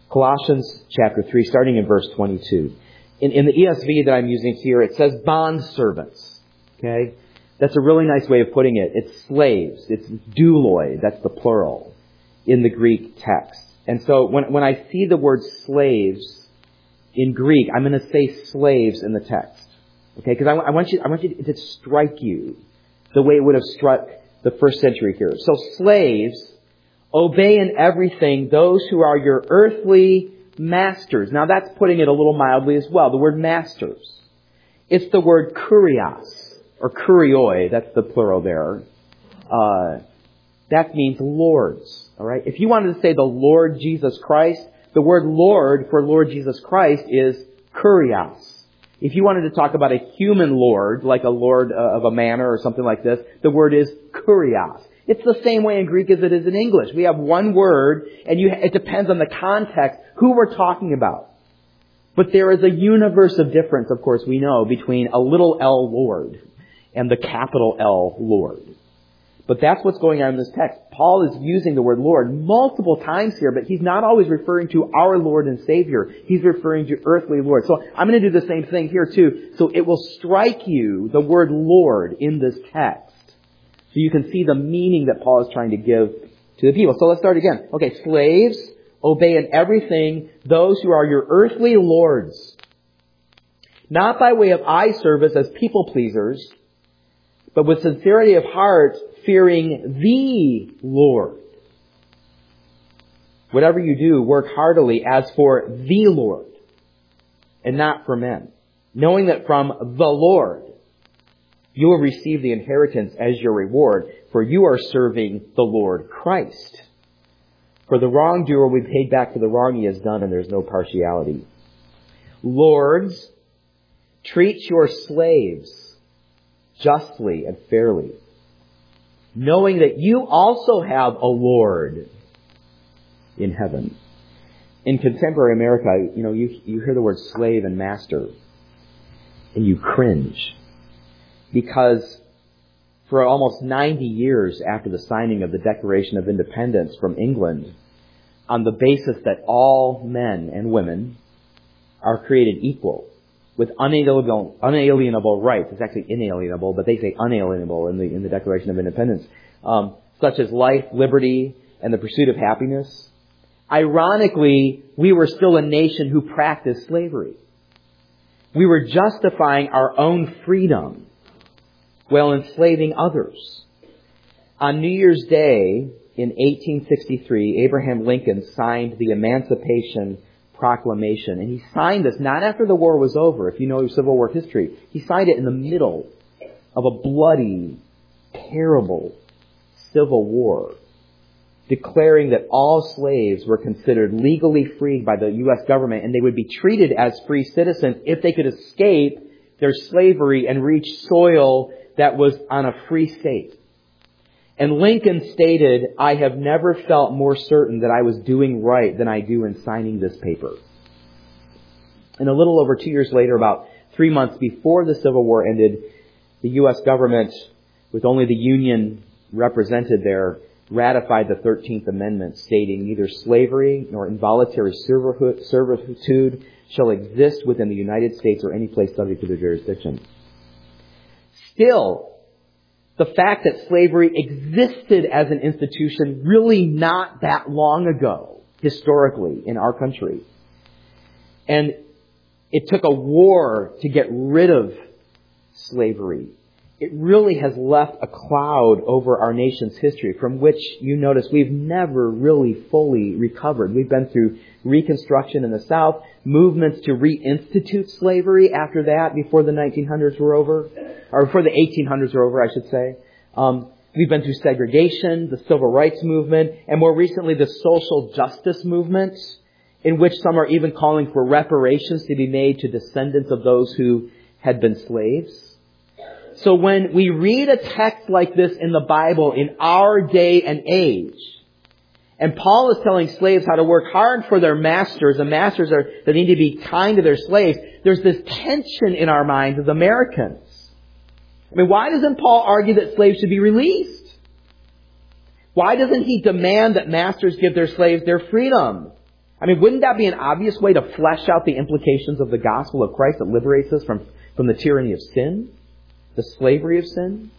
Colossians chapter 3, starting in verse 22. In the ESV that I'm using here, it says bond servants. Okay? That's a really nice way of putting it. It's slaves. It's douloi. That's the plural in the Greek text. And so when I see the word slaves in Greek, I'm going to say slaves in the text. Okay? Because I want you to strike you the way it would have struck the first century here. So slaves, obey in everything those who are your earthly masters. Now that's putting it a little mildly as well. The word masters. It's the word kurios, or kurioi. That's the plural there. That means lords. All right. If you wanted to say the Lord Jesus Christ, the word Lord for Lord Jesus Christ is kurios. If you wanted to talk about a human lord, like a lord of a manor or something like this, the word is kurios. It's the same way in Greek as it is in English. We have one word, and it depends on the context who we're talking about. But there is a universe of difference, of course, we know, between a little L Lord and the capital L Lord. But that's what's going on in this text. Paul is using the word Lord multiple times here, but he's not always referring to our Lord and Savior. He's referring to earthly Lord. So I'm going to do the same thing here too. So it will strike you, the word Lord, in this text. So you can see the meaning that Paul is trying to give to the people. So let's start again. Okay, slaves, obey in everything those who are your earthly lords, not by way of eye service as people pleasers, but with sincerity of heart, fearing the Lord. Whatever you do, work heartily as for the Lord, and not for men, knowing that from the Lord you will receive the inheritance as your reward, for you are serving the Lord Christ. For the wrongdoer will be paid back for the wrong he has done, and there's no partiality. Lords, treat your slaves justly and fairly, knowing that you also have a Lord in heaven. In contemporary America, you hear the word slave and master, and you cringe. Because for almost 90 years after the signing of the Declaration of Independence from England, on the basis that all men and women are created equal, with unalienable rights. It's actually inalienable, but they say unalienable in the Declaration of Independence, such as life, liberty, and the pursuit of happiness. Ironically, we were still a nation who practiced slavery. We were justifying our own freedom while enslaving others. On New Year's Day in 1863, Abraham Lincoln signed the Emancipation Proclamation. And he signed this not after the war was over, if you know your Civil War history. He signed it in the middle of a bloody, terrible civil war, declaring that all slaves were considered legally freed by the U.S. government, and they would be treated as free citizens if they could escape their slavery and reach soil that was on a free state. And Lincoln stated, "I have never felt more certain that I was doing right than I do in signing this paper." And a little over 2 years later, about 3 months before the Civil War ended, the U.S. government, with only the Union represented there, ratified the 13th Amendment, stating neither slavery nor involuntary servitude shall exist within the United States or any place subject to their jurisdiction. Still, the fact that slavery existed as an institution really not that long ago, historically, in our country. And it took a war to get rid of slavery. It really has left a cloud over our nation's history from which, you notice, we've never really fully recovered. We've been through Reconstruction in the South, movements to reinstitute slavery after that, before the 1900s were over, or before the 1800s were over, I should say. We've been through segregation, the civil rights movement, and more recently the social justice movement, in which some are even calling for reparations to be made to descendants of those who had been slaves. So when we read a text like this in the Bible in our day and age, and Paul is telling slaves how to work hard for their masters, and masters that need to be kind to their slaves, there's this tension in our minds as Americans. I mean, why doesn't Paul argue that slaves should be released? Why doesn't he demand that masters give their slaves their freedom? I mean, wouldn't that be an obvious way to flesh out the implications of the gospel of Christ that liberates us from the tyranny of sin, the slavery of sin?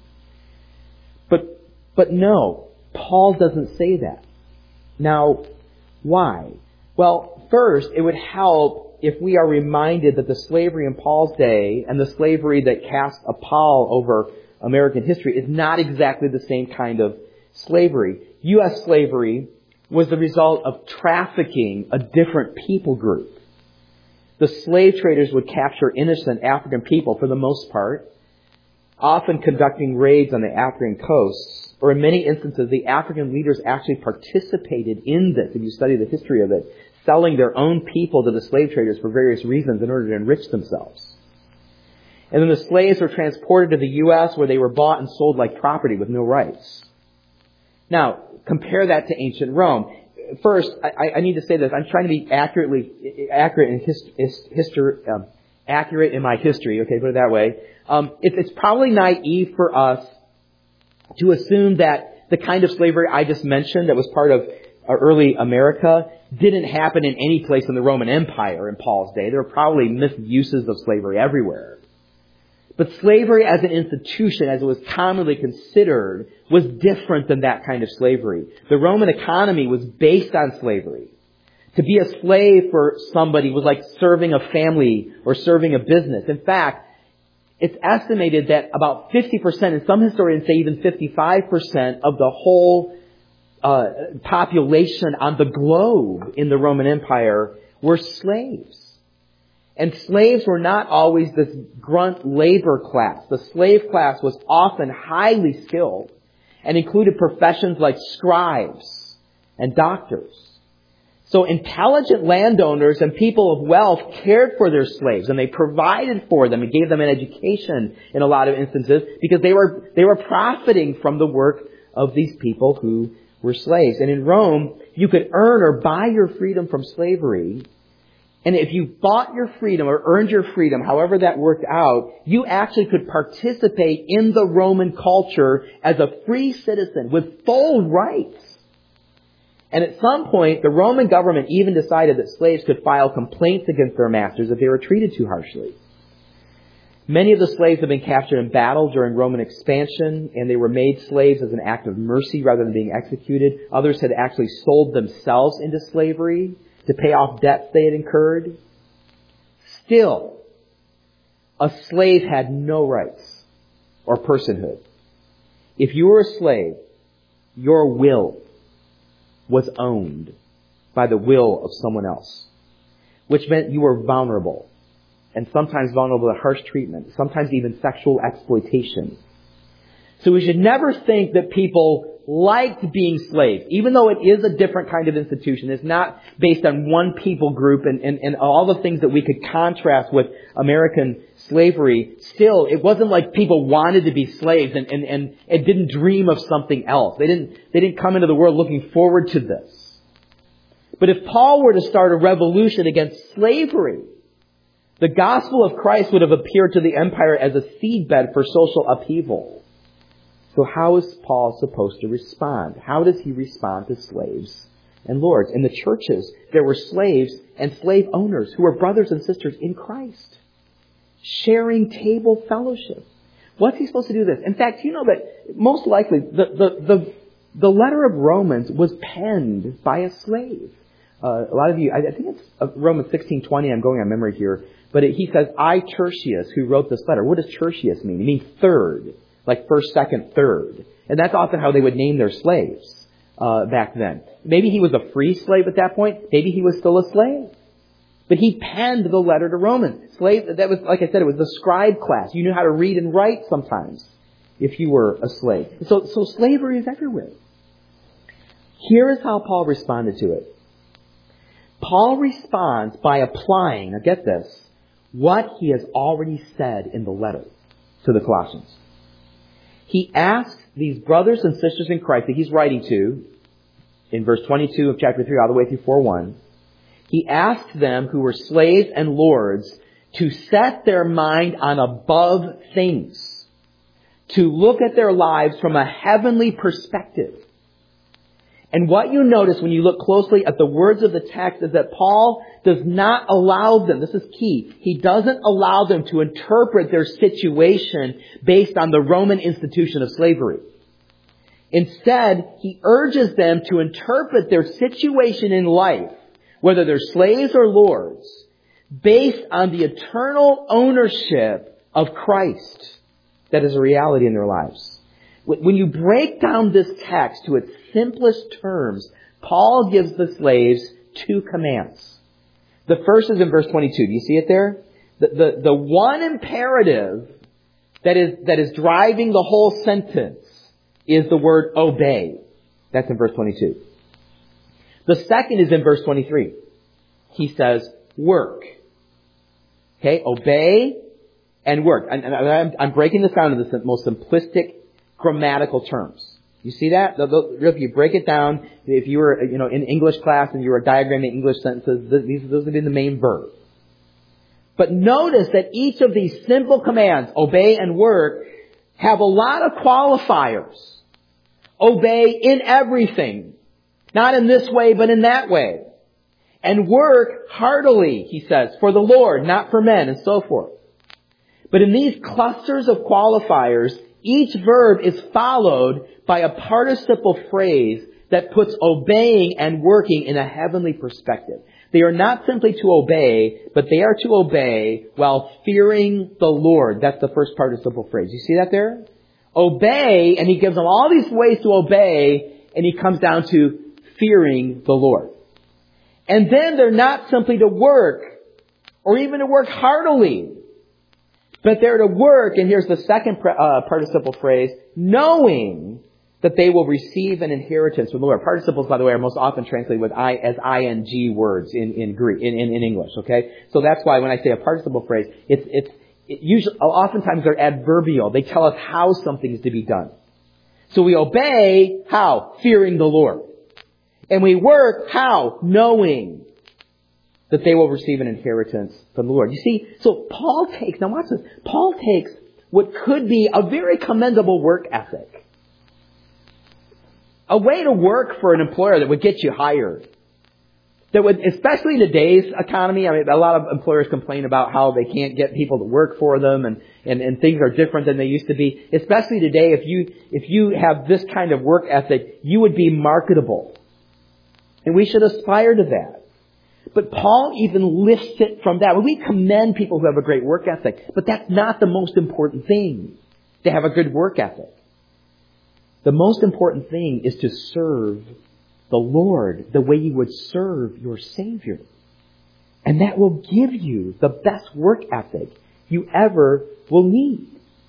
But no, Paul doesn't say that. Now, why? Well, first, it would help if we are reminded that the slavery in Paul's day and the slavery that cast a pall over American history is not exactly the same kind of slavery. U.S. slavery was the result of trafficking a different people group. The slave traders would capture innocent African people for the most part, often conducting raids on the African coasts, or in many instances, the African leaders actually participated in this, if you study the history of it, selling their own people to the slave traders for various reasons in order to enrich themselves. And then the slaves were transported to the U.S. where they were bought and sold like property with no rights. Now, compare that to ancient Rome. First, I need to say this. I'm trying to be accurate in my history. Okay, put it that way. It's probably naive for us to assume that the kind of slavery I just mentioned that was part of early America didn't happen in any place in the Roman Empire in Paul's day. There were probably misuses of slavery everywhere. But slavery as an institution, as it was commonly considered, was different than that kind of slavery. The Roman economy was based on slavery. To be a slave for somebody was like serving a family or serving a business. In fact, it's estimated that about 50%, and some historians say even 55% of the whole population on the globe in the Roman Empire were slaves. And slaves were not always this grunt labor class. The slave class was often highly skilled and included professions like scribes and doctors. So intelligent landowners and people of wealth cared for their slaves, and they provided for them and gave them an education in a lot of instances because they were profiting from the work of these people who were slaves. And in Rome, you could earn or buy your freedom from slavery. And if you bought your freedom or earned your freedom, however that worked out, you actually could participate in the Roman culture as a free citizen with full rights. And at some point, the Roman government even decided that slaves could file complaints against their masters if they were treated too harshly. Many of the slaves had been captured in battle during Roman expansion, and they were made slaves as an act of mercy rather than being executed. Others had actually sold themselves into slavery to pay off debts they had incurred. Still, a slave had no rights or personhood. If you were a slave, your will was owned by the will of someone else, which meant you were vulnerable, and sometimes vulnerable to harsh treatment, sometimes even sexual exploitation. So we should never think that people liked being slaves, even though it is a different kind of institution. It's not based on one people group and all the things that we could contrast with American slavery. Still, it wasn't like people wanted to be slaves and didn't dream of something else. They didn't come into the world looking forward to this. But if Paul were to start a revolution against slavery, the gospel of Christ would have appeared to the empire as a seedbed for social upheaval. So how is Paul supposed to respond? How does he respond to slaves and lords? In the churches, there were slaves and slave owners who were brothers and sisters in Christ, sharing table fellowship. What's he supposed to do this? In fact, you know that most likely the letter of Romans was penned by a slave. A lot of you, I think it's Romans 16:20. I'm going on memory here, but he says, "I Tertius, who wrote this letter." What does Tertius mean? It means third. Like first, second, third. And that's often how they would name their slaves back then. Maybe he was a free slave at that point. Maybe he was still a slave. But he penned the letter to Romans. Slave, that was, like I said, it was the scribe class. You knew how to read and write sometimes if you were a slave. So slavery is everywhere. Here is how Paul responded to it. Paul responds by applying, now get this, what he has already said in the letter to the Colossians. He asks these brothers and sisters in Christ that he's writing to, in verse 22 of chapter 3 all the way through 4:1, he asks them who were slaves and lords to set their mind on above things, to look at their lives from a heavenly perspective, And what you notice when you look closely at the words of the text is that Paul does not allow them, this is key, he doesn't allow them to interpret their situation based on the Roman institution of slavery. Instead, he urges them to interpret their situation in life, whether they're slaves or lords, based on the eternal ownership of Christ that is a reality in their lives. When you break down this text to its simplest terms, Paul gives the slaves two commands. The first is in verse 22. Do you see it there? The one imperative that is driving the whole sentence is the word obey. That's in verse 22. The second is in verse 23. He says work. Okay, obey and work. And I'm breaking this down into the most simplistic grammatical terms. You see that? If you break it down, if you were, in English class and you were diagramming English sentences, those would be the main verb. But notice that each of these simple commands, obey and work, have a lot of qualifiers. Obey in everything. Not in this way, but in that way. And work heartily, he says, for the Lord, not for men, and so forth. But in these clusters of qualifiers, each verb is followed by a participle phrase that puts obeying and working in a heavenly perspective. They are not simply to obey, but they are to obey while fearing the Lord. That's the first participle phrase. You see that there? Obey, and he gives them all these ways to obey, and he comes down to fearing the Lord. And then they're not simply to work, or even to work heartily, but they're to work, and here's the second participle phrase, knowing that they will receive an inheritance from the Lord. Participles, by the way, are most often translated with as ing words in Greek, in English, okay? So that's why when I say a participle phrase, it's usually, oftentimes they're adverbial. They tell us how something is to be done. So we obey, how? Fearing the Lord. And we work, how? Knowing that they will receive an inheritance from the Lord. You see, so Paul takes, now watch this, Paul takes what could be a very commendable work ethic, a way to work for an employer that would get you hired, that would, especially in today's economy, I mean, a lot of employers complain about how they can't get people to work for them and things are different than they used to be. Especially today, if you have this kind of work ethic, you would be marketable. And we should aspire to that. But Paul even lifts it from that. We commend people who have a great work ethic, but that's not the most important thing, to have a good work ethic. The most important thing is to serve the Lord the way you would serve your Savior. And that will give you the best work ethic you ever will need.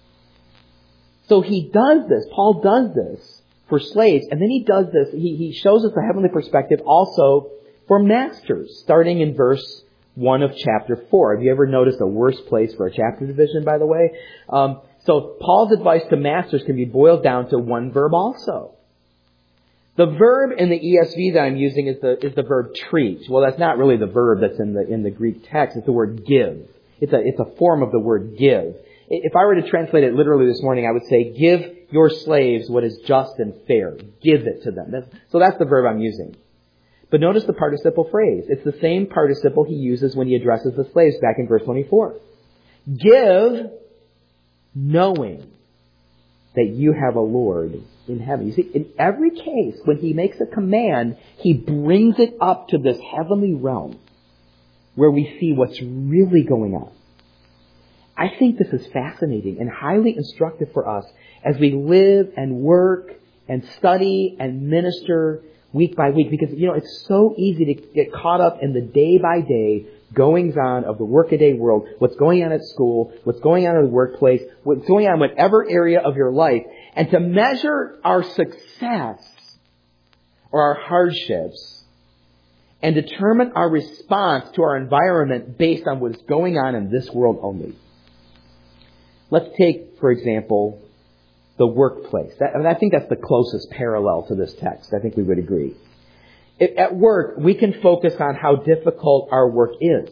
So he does this, Paul does this for slaves, and then he does this, he shows us the heavenly perspective also for masters, starting in verse 1 of chapter 4. Have you ever noticed a worse place for a chapter division, by the way? So Paul's advice to masters can be boiled down to one verb also. The verb in the ESV that I'm using is the verb treat. Well, that's not really the verb that's in the Greek text. It's the word give. It's a form of the word give. If I were to translate it literally this morning, I would say, give your slaves what is just and fair. Give it to them. So that's the verb I'm using. But notice the participle phrase. It's the same participle he uses when he addresses the slaves back in verse 24. Give, knowing that you have a Lord in heaven. You see, in every case, when he makes a command, he brings it up to this heavenly realm where we see what's really going on. I think this is fascinating and highly instructive for us as we live and work and study and minister week by week, because, it's so easy to get caught up in the day-by-day goings-on of the workaday world, what's going on at school, what's going on in the workplace, what's going on in whatever area of your life, and to measure our success or our hardships and determine our response to our environment based on what is going on in this world only. Let's take, for example, the workplace. I think that's the closest parallel to this text. I think we would agree. At work, we can focus on how difficult our work is,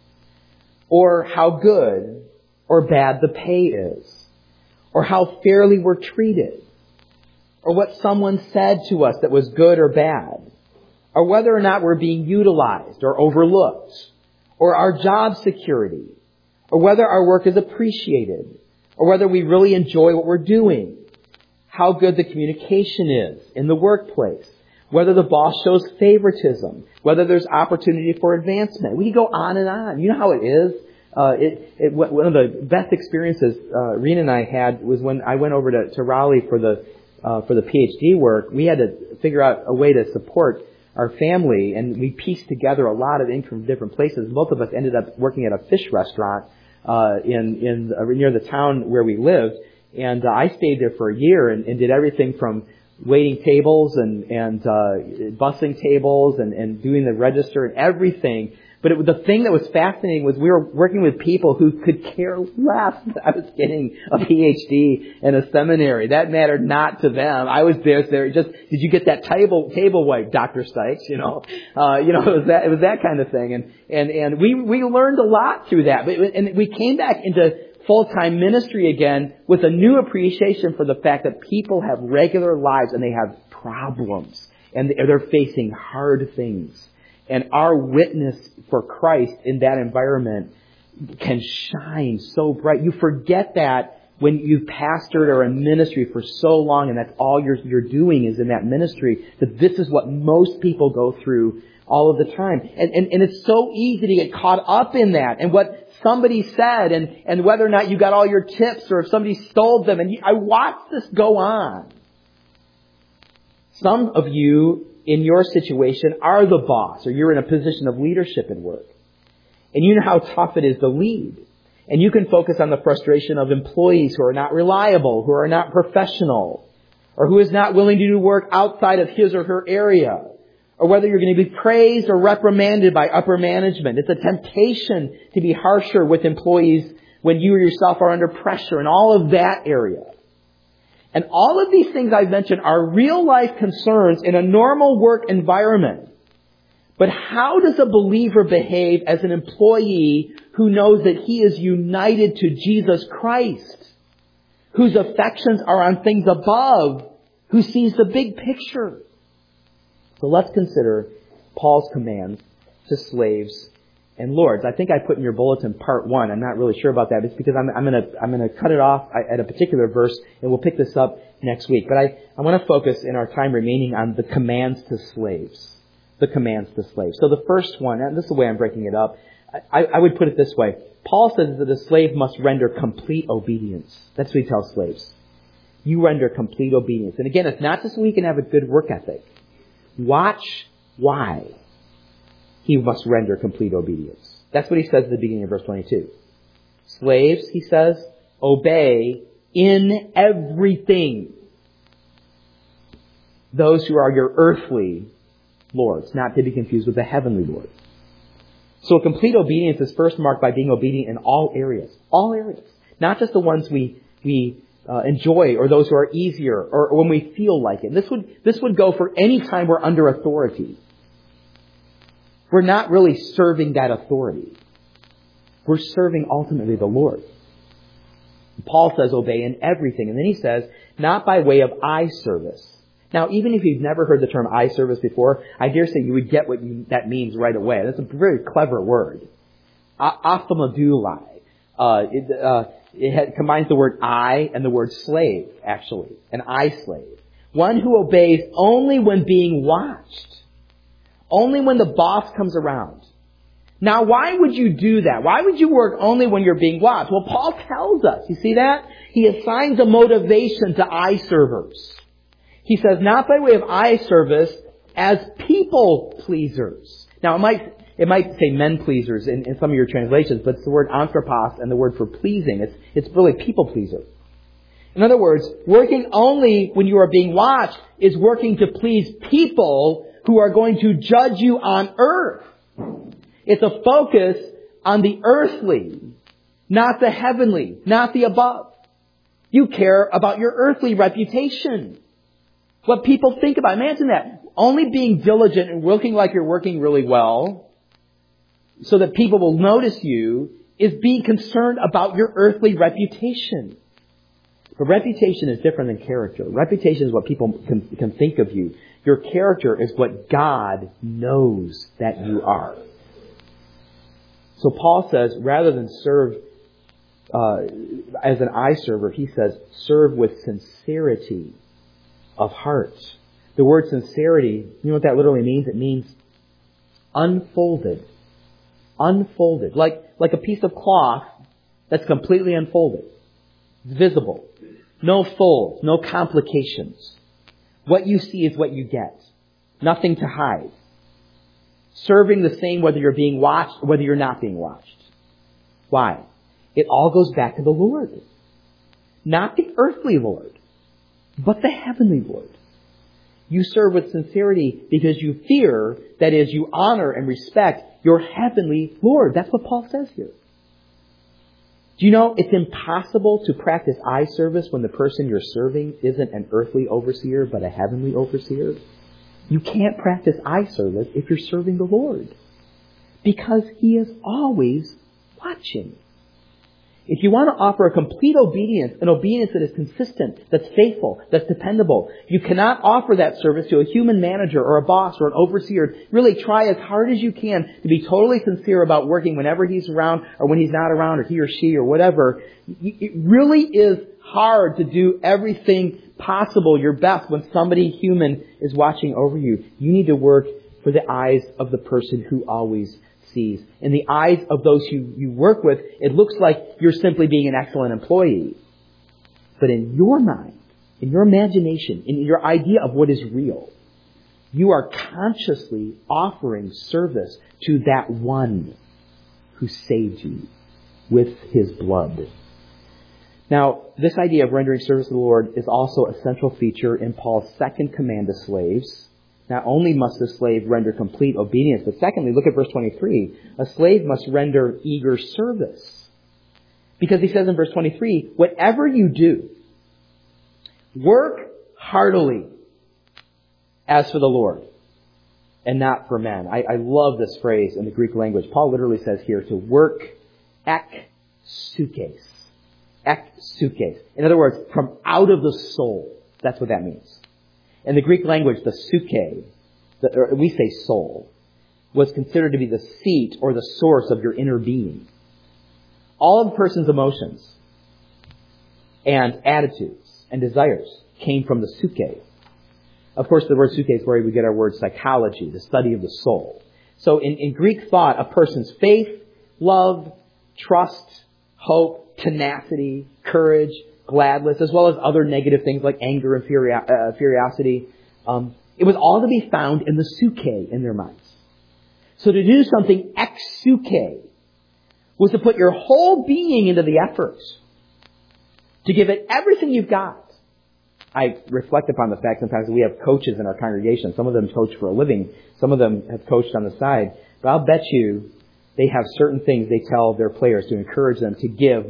or how good or bad the pay is, or how fairly we're treated, or what someone said to us that was good or bad, or whether or not we're being utilized or overlooked, or our job security, or whether our work is appreciated, or whether we really enjoy what we're doing, how good the communication is in the workplace, whether the boss shows favoritism, whether there's opportunity for advancement. We can go on and on. You know how it is. One of the best experiences Rena and I had was when I went over to Raleigh for the PhD work. We had to figure out a way to support our family, and we pieced together a lot of income from different places. Both of us ended up working at a fish restaurant near the town where we lived, and I stayed there for a year and did everything from waiting tables and bussing tables and doing the register and everything. But the thing that was fascinating was we were working with people who could care less that I was getting a PhD in a seminary. That mattered not to them. I was there just, did you get that table wipe, Dr. Sykes? It was that kind of thing. And we learned a lot through that. And we came back into full-time ministry again with a new appreciation for the fact that people have regular lives and they have problems and they're facing hard things. And our witness for Christ in that environment can shine so bright. You forget that when you've pastored or in ministry for so long and that's all you're doing is in that ministry, that this is what most people go through all of the time. And it's so easy to get caught up in that and what somebody said and whether or not you got all your tips or if somebody stole them. And I watched this go on. Some of you in your situation are the boss or you're in a position of leadership at work. And you know how tough it is to lead. And you can focus on the frustration of employees who are not reliable, who are not professional, or who is not willing to do work outside of his or her area. Or whether you're going to be praised or reprimanded by upper management. It's a temptation to be harsher with employees when you yourself are under pressure and all of that area. And all of these things I've mentioned are real life concerns in a normal work environment. But how does a believer behave as an employee who knows that he is united to Jesus Christ, whose affections are on things above, who sees the big picture? So let's consider Paul's commands to slaves and lords. I think I put in your bulletin part 1. I'm not really sure about that. It's because I'm going to cut it off at a particular verse, and we'll pick this up next week. But I want to focus in our time remaining on the commands to slaves. The commands to slaves. So the first one, and this is the way I'm breaking it up, I would put it this way. Paul says that a slave must render complete obedience. That's what he tells slaves. You render complete obedience. And again, it's not just so he can have a good work ethic. Watch why he must render complete obedience. That's what he says at the beginning of verse 22. Slaves, he says, obey in everything those who are your earthly lords, not to be confused with the heavenly Lord. So a complete obedience is first marked by being obedient in all areas. All areas. Not just the ones we enjoy or those who are easier or when we feel like it. This would go for any time we're under authority. We're not really serving that authority. We're serving ultimately the Lord. Paul says obey in everything. And then he says, not by way of eye service. Now, even if you've never heard the term eye service before, I dare say you would get what that means right away. That's a very clever word. Ophthalmoduli. It combines the word eye and the word slave, actually. An eye slave. One who obeys only when being watched. Only when the boss comes around. Now, why would you do that? Why would you work only when you're being watched? Well, Paul tells us. You see that? He assigns a motivation to eye servers. He says, not by way of eye service, as people pleasers. Now, it might say men pleasers in some of your translations, but it's the word anthropos and the word for pleasing. It's really people pleaser. In other words, working only when you are being watched is working to please people who are going to judge you on earth. It's a focus on the earthly, not the heavenly, not the above. You care about your earthly reputation. What people think about. Imagine that. Only being diligent and looking like you're working really well so that people will notice you is being concerned about your earthly reputation. But reputation is different than character. Reputation is what people can think of you. Your character is what God knows that you are. So Paul says, rather than serve as an eye server, he says, serve with sincerity of heart. The word sincerity, you know what that literally means? It means unfolded. Unfolded. Like a piece of cloth that's completely unfolded. It's visible. No folds, no complications. What you see is what you get. Nothing to hide. Serving the same whether you're being watched or whether you're not being watched. Why? It all goes back to the Lord. Not the earthly Lord, but the heavenly Lord. You serve with sincerity because you fear, that is, you honor and respect your heavenly Lord. That's what Paul says here. Do you know it's impossible to practice eye service when the person you're serving isn't an earthly overseer but a heavenly overseer? You can't practice eye service if you're serving the Lord, because He is always watching. If you want to offer a complete obedience, an obedience that is consistent, that's faithful, that's dependable, you cannot offer that service to a human manager or a boss or an overseer. Really try as hard as you can to be totally sincere about working whenever he's around or when he's not around, or he or she or whatever. It really is hard to do everything possible, your best, when somebody human is watching over you. You need to work for the eyes of the person who always sees. In the eyes of those you work with, it looks like you're simply being an excellent employee. But in your mind, in your imagination, in your idea of what is real, you are consciously offering service to that one who saved you with His blood. Now, this idea of rendering service to the Lord is also a central feature in Paul's second command to slaves. Not only must the slave render complete obedience, but secondly, look at verse 23. A slave must render eager service. Because he says in verse 23, whatever you do, work heartily as for the Lord and not for men. I love this phrase in the Greek language. Paul literally says here to work ek sukes. Ek sukes. In other words, from out of the soul. That's what that means. In the Greek language, the suke, or we say soul, was considered to be the seat or the source of your inner being. All of a person's emotions and attitudes and desires came from the suke. Of course, the word suke is where we get our word psychology, the study of the soul. So in Greek thought, a person's faith, love, trust, hope, tenacity, courage, gladness, as well as other negative things like anger and furiosity. It was all to be found in the suke in their minds. So to do something ex suke was to put your whole being into the effort, to give it everything you've got. I reflect upon the fact sometimes that we have coaches in our congregation. Some of them coach for a living. Some of them have coached on the side. But I'll bet you they have certain things they tell their players to encourage them to give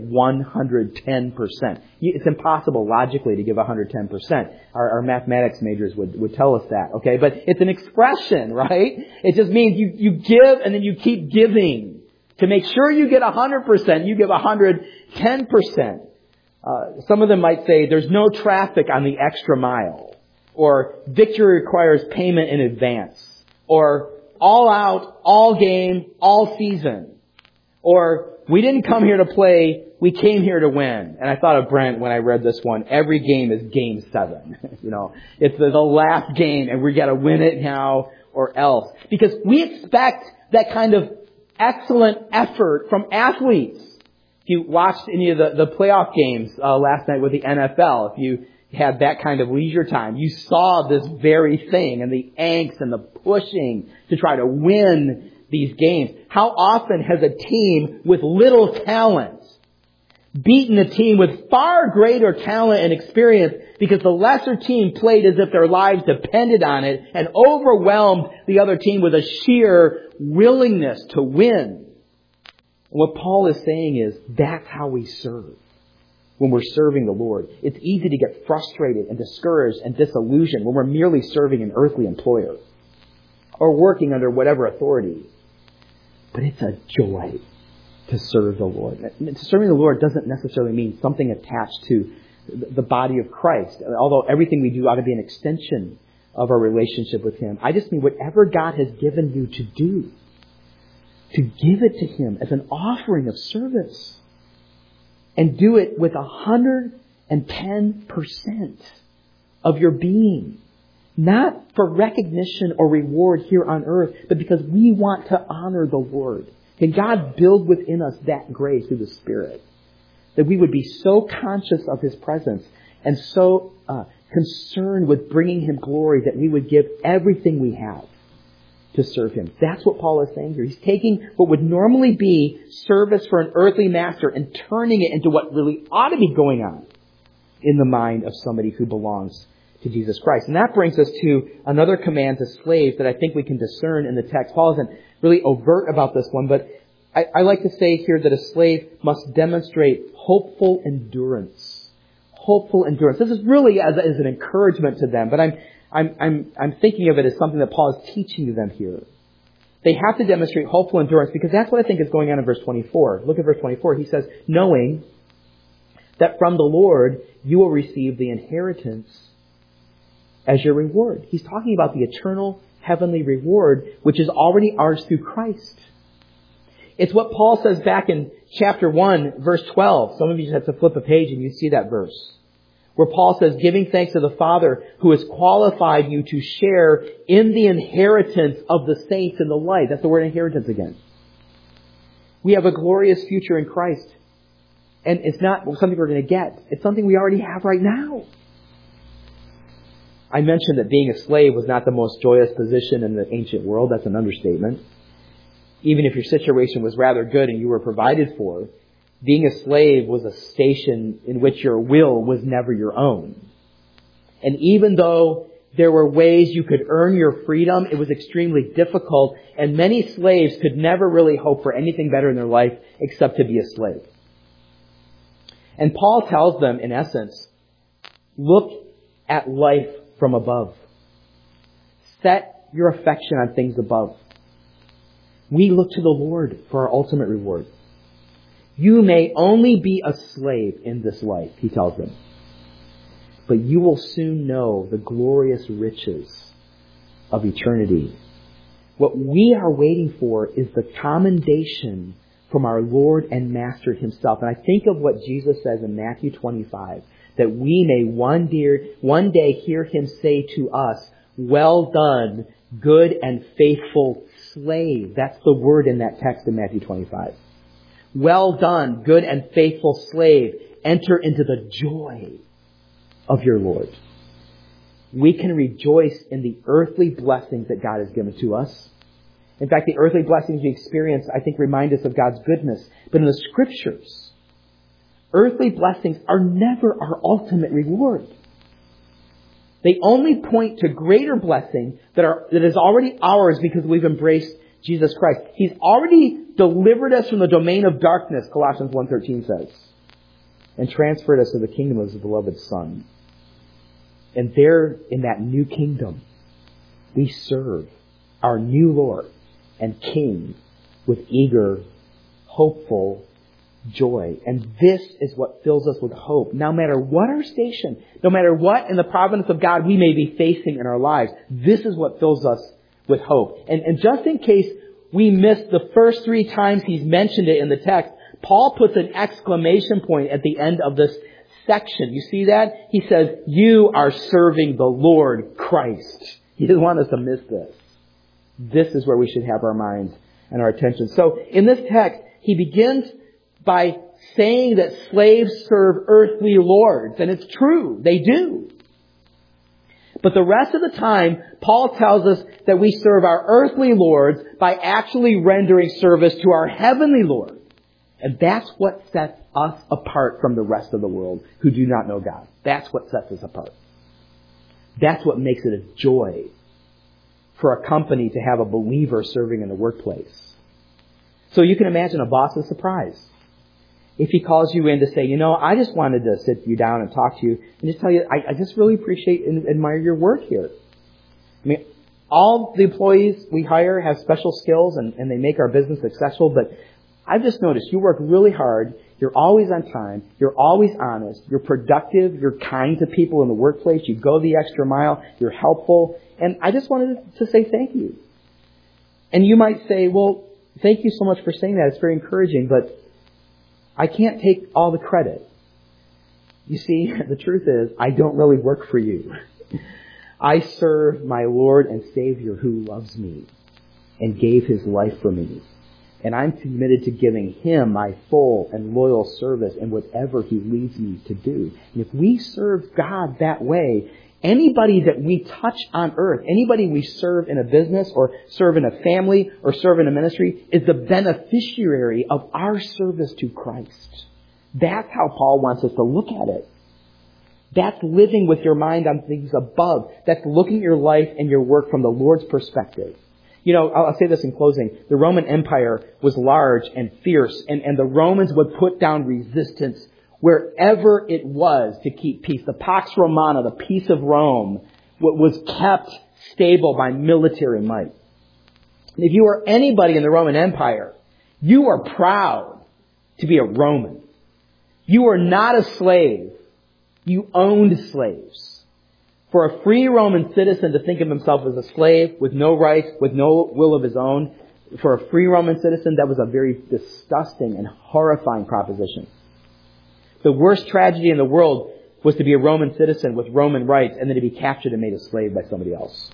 110%. It's impossible logically to give 110%. Our mathematics majors would tell us that, okay? But it's an expression, right? It just means you give and then you keep giving. To make sure you get 100%, you give 110%. Some of them might say there's no traffic on the extra mile. Or victory requires payment in advance. Or all out, all game, all season. Or we didn't come here to play, we came here to win. And I thought of Brent when I read this one. Every game is game 7. It's the last game and we got to win it now or else. Because we expect that kind of excellent effort from athletes. If you watched any of the playoff games last night with the NFL, if you had that kind of leisure time, you saw this very thing and the angst and the pushing to try to win these games. How often has a team with little talent beaten a team with far greater talent and experience because the lesser team played as if their lives depended on it and overwhelmed the other team with a sheer willingness to win? What Paul is saying is that's how we serve. When we're serving the Lord, it's easy to get frustrated and discouraged and disillusioned when we're merely serving an earthly employer or working under whatever authority. But it's a joy to serve the Lord. Serving the Lord doesn't necessarily mean something attached to the body of Christ. Although everything we do ought to be an extension of our relationship with Him. I just mean whatever God has given you to do, to give it to Him as an offering of service. And do it with 110% of your being. Not for recognition or reward here on earth, but because we want to honor the Lord. Can God build within us that grace through the Spirit? That we would be so conscious of His presence and so concerned with bringing Him glory that we would give everything we have to serve Him. That's what Paul is saying here. He's taking what would normally be service for an earthly master and turning it into what really ought to be going on in the mind of somebody who belongs to Jesus Christ. And that brings us to another command to slaves that I think we can discern in the text. Paul isn't really overt about this one, but I like to say here that a slave must demonstrate hopeful endurance. Hopeful endurance. This is really as an encouragement to them, but I'm thinking of it as something that Paul is teaching to them here. They have to demonstrate hopeful endurance because that's what I think is going on in verse 24. Look at verse 24. He says, knowing that from the Lord you will receive the inheritance as your reward. He's talking about the eternal heavenly reward, which is already ours through Christ. It's what Paul says back in chapter 1, verse 12. Some of you just have to flip a page and you see that verse. Where Paul says, giving thanks to the Father who has qualified you to share in the inheritance of the saints in the light. That's the word inheritance again. We have a glorious future in Christ. And it's not something we're going to get. It's something we already have right now. I mentioned that being a slave was not the most joyous position in the ancient world. That's an understatement. Even if your situation was rather good and you were provided for, being a slave was a station in which your will was never your own. And even though there were ways you could earn your freedom, it was extremely difficult, and many slaves could never really hope for anything better in their life except to be a slave. And Paul tells them, in essence, look at life from above. Set your affection on things above. We look to the Lord for our ultimate reward. You may only be a slave in this life, he tells them. But you will soon know the glorious riches of eternity. What we are waiting for is the commendation from our Lord and Master Himself. And I think of what Jesus says in Matthew 25, that we may one day hear Him say to us, well done, good and faithful slave. That's the word in that text in Matthew 25. Well done, good and faithful slave. Enter into the joy of your Lord. We can rejoice in the earthly blessings that God has given to us. In fact, the earthly blessings we experience, I think, remind us of God's goodness. But in the Scriptures, earthly blessings are never our ultimate reward. They only point to greater blessing that is already ours because we've embraced Jesus Christ. He's already delivered us from the domain of darkness, Colossians 1:13 says, and transferred us to the kingdom of His beloved Son. And there, in that new kingdom, we serve our new Lord and King with eager, hopeful joy. And this is what fills us with hope. No matter what our station, no matter what in the providence of God we may be facing in our lives, this is what fills us with hope. And just in case we missed the first 3 times he's mentioned it in the text, Paul puts an exclamation point at the end of this section. You see that? He says, you are serving the Lord Christ. He doesn't want us to miss this. This is where we should have our minds and our attention. So in this text, he begins by saying that slaves serve earthly lords. And it's true. They do. But the rest of the time, Paul tells us that we serve our earthly lords by actually rendering service to our heavenly Lord. And that's what sets us apart from the rest of the world who do not know God. That's what sets us apart. That's what makes it a joy for a company to have a believer serving in the workplace. So you can imagine a boss's surprise if he calls you in to say, I just wanted to sit you down and talk to you and just tell you, I just really appreciate and admire your work here. I mean, all the employees we hire have special skills and they make our business successful, but I've just noticed you work really hard. You're always on time. You're always honest. You're productive. You're kind to people in the workplace. You go the extra mile. You're helpful. And I just wanted to say thank you. And you might say, well, thank you so much for saying that. It's very encouraging, but I can't take all the credit. You see, the truth is, I don't really work for you. I serve my Lord and Savior who loves me and gave His life for me. And I'm committed to giving Him my full and loyal service in whatever He leads me to do. And if we serve God that way, anybody that we touch on earth, anybody we serve in a business or serve in a family or serve in a ministry is the beneficiary of our service to Christ. That's how Paul wants us to look at it. That's living with your mind on things above. That's looking at your life and your work from the Lord's perspective. You know, I'll say this in closing. The Roman Empire was large and fierce, and the Romans would put down resistance wherever it was to keep peace. The Pax Romana, the peace of Rome, was kept stable by military might. And if you are anybody in the Roman Empire, you are proud to be a Roman. You are not a slave. You owned slaves. For a free Roman citizen to think of himself as a slave with no rights, with no will of his own, for a free Roman citizen, that was a very disgusting and horrifying proposition. The worst tragedy in the world was to be a Roman citizen with Roman rights and then to be captured and made a slave by somebody else.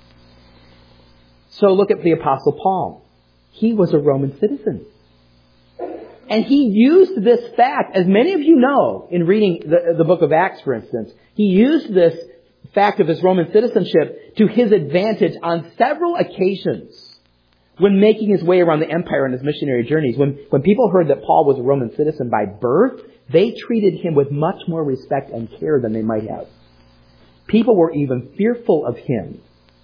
So look at the Apostle Paul. He was a Roman citizen. And he used this fact, as many of you know, in reading the book of Acts, for instance, he used this fact of his Roman citizenship to his advantage on several occasions when making his way around the empire in his missionary journeys. When people heard that Paul was a Roman citizen by birth, they treated him with much more respect and care than they might have. People were even fearful of him.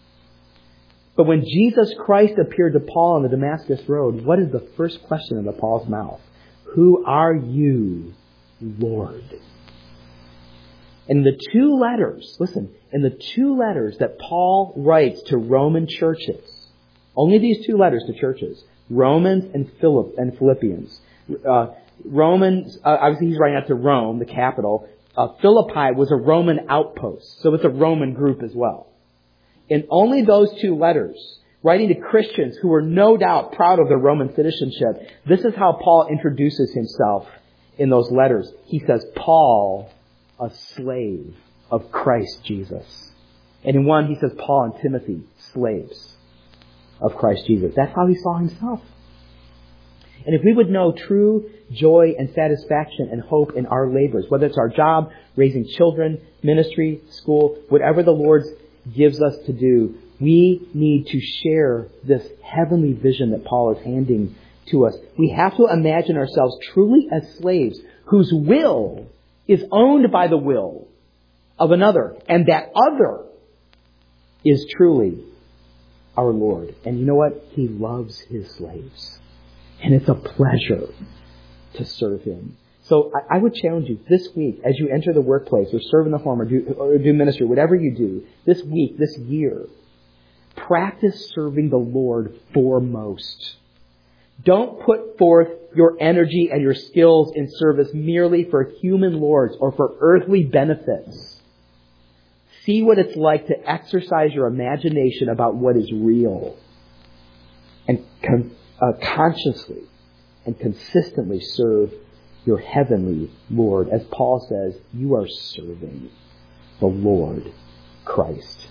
But when Jesus Christ appeared to Paul on the Damascus Road, what is the first question out of Paul's mouth? Who are you, Lord? In the two letters, listen, in the two letters that Paul writes to Roman churches, only these two letters to churches, Romans and Philippians. Romans, obviously he's writing out to Rome, the capital. Philippi was a Roman outpost, so it's a Roman group as well. In only those two letters, writing to Christians who were no doubt proud of their Roman citizenship, this is how Paul introduces himself in those letters. He says, Paul, a slave of Christ Jesus. And in one, he says, Paul and Timothy, slaves of Christ Jesus. That's how he saw himself. And if we would know true joy and satisfaction and hope in our labors, whether it's our job, raising children, ministry, school, whatever the Lord gives us to do, we need to share this heavenly vision that Paul is handing to us. We have to imagine ourselves truly as slaves whose will is owned by the will of another. And that other is truly our Lord. And you know what? He loves His slaves. And it's a pleasure to serve Him. So I would challenge you this week, as you enter the workplace or serve in the home or do ministry, whatever you do, this week, this year, practice serving the Lord foremost. Don't put forth your energy and your skills in service merely for human lords or for earthly benefits. See what it's like to exercise your imagination about what is real and consciously and consistently serve your heavenly Lord. As Paul says, you are serving the Lord Christ.